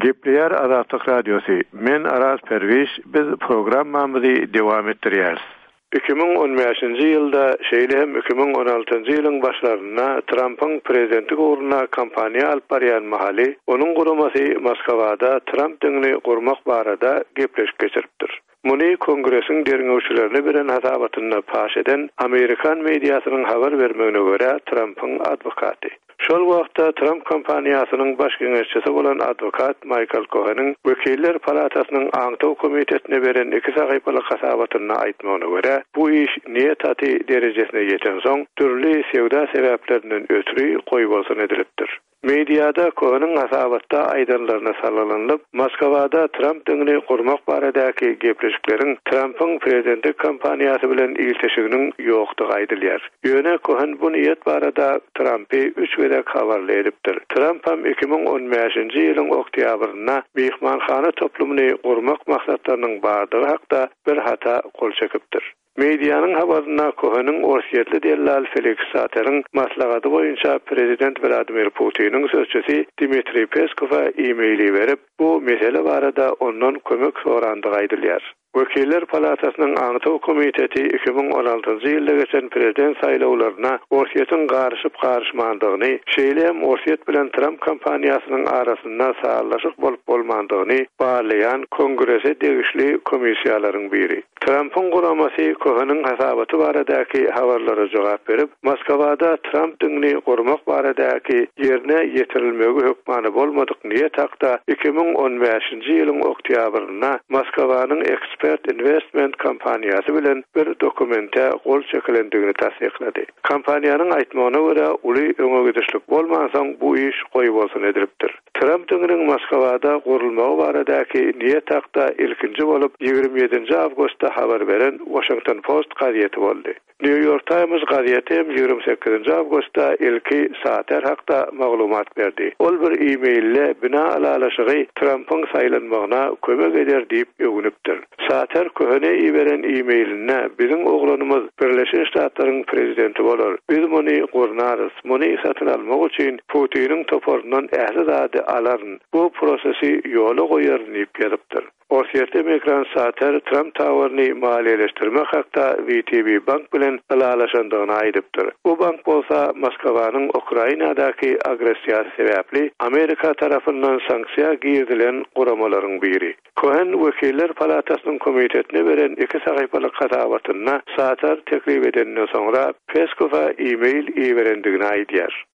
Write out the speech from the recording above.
Gepleyer Azatlyk Radiosu. Men Aras Perviş, biz programmamyzy dowam etdirýäris. 2015-nji ýylda şeýle hem 2016-njy ýylyň başlaryna Trump'yň prezidentlik ugruna kampaniýa alyp barýan mahaly, onuň guramasy Moskwada Trump diňini gurmak barada gepleşip geçiripdir. Muny Kongresiň derňewçilerine beren hasabatyny paş eden Amerikan mediasynyň habar bermegine görä Trump'yň adwokaty. Şol wagtda Trump kampaniýasynyň baş geňeşçisi bolan adwokat Michael Cohen'in Wekiller Palatasynyň Aňtaw komitetine beren 2 sahypalyk hasabatyny aýtmagyna görä, bu iş niýet derejesine ýeten soň türli sewda sebeplerinden ötürü goýbolsun edilipdir. Mediada Cohen'in hasabatda aýdanlaryna sallanlyp, Moskwada Trump diňini gurmak baradaky gepleşikleriň Trump'yň prezidentlik kampaniýasy bilen ilişiginiň ýokdugy aýdylýar. Ýöne Cohen bu niýet barada Trump'y 3 berek habarly edipdir. Trump hem 2015-nji ýylyň oktýabryna mehmanxana toplumyny gurmak maksatlarynyň bardygy hakda bir hata kol çekipdir. Medianın habarına Cohen'in orsiýetli dellal Felix Sater'in maslagaty boýunça prezident Vladimir Putin'in sözçüsi Dmitry Peskov'a e-maili berip, bu mesele barada ondan kömek sorandygy aýdylýar. Wekiller Palatasynyň Aňtaw komiteti 2016-njy ýylda geçen prezident saýlawlaryna orsiýetin garyşyp-garyşmandygyny, şeýle hem orsiýet bilen Trump kampaniýasynyň arasynda sağlaşyk bolup bolmandygyny barlayan Kongrese degişli komissiýalaryň biri. Trump'yň guramasy Cohen'in hasabaty baradaky habarlara jogap berip, Moskwada Trump diňini gurmak baradaky ýerine ýetirilmegi hökmany bolmadyk niýet hakda 2015-nji ýylyň oktýabryna Moskwanyň Investment kampaniýasy bilen bir dokumente gol çekilendigini tasdiklady. Kampaniýanyň aýtmagyna görä, uly öňe gidişlik bolmansaň bu iş goýbolsun edilipdir. Trump diňiniň Moskwada gurulmagy baradaky niýet hakda ilkinji bolup 27-nji awgustda habar beren Washington Post gaziýeti boldy. New York Times gaziýeti 28-nji awgustda ilki Sater hakda maglumat berdi. Ol bir e-maille bina alalaşygy Trump'yň saýlanmagyna kömek eder diýip öňünipdir. Sater Cohen'e beren e-mailine bizim oğlanımız Birleşik Ştatlaryň prezidenti bolar. Biz muny gurnarys. Muny satyn almak üçin Putin'in toporundan ähli zady alaryn. Bu prosesi ýola goýar diýip gelipdir. Orsiýetde Migran Sater Trump tawaryny maliýeleşdirmek hakda VTB bank bilen alalaşandygyny aýdypdyr. Bu bank bolsa Moskwanyň Ukrainadaky agressiýasy sebäpli Amerika tarapyndan sanksiýa girdilen guramalaryň biri. Cohen Wekiller Palatasynyň komitetine beren 2 sahypalyk hasabatyna Sater teklip edenden soňra Peskov'a e-mail berendigini aýdýar.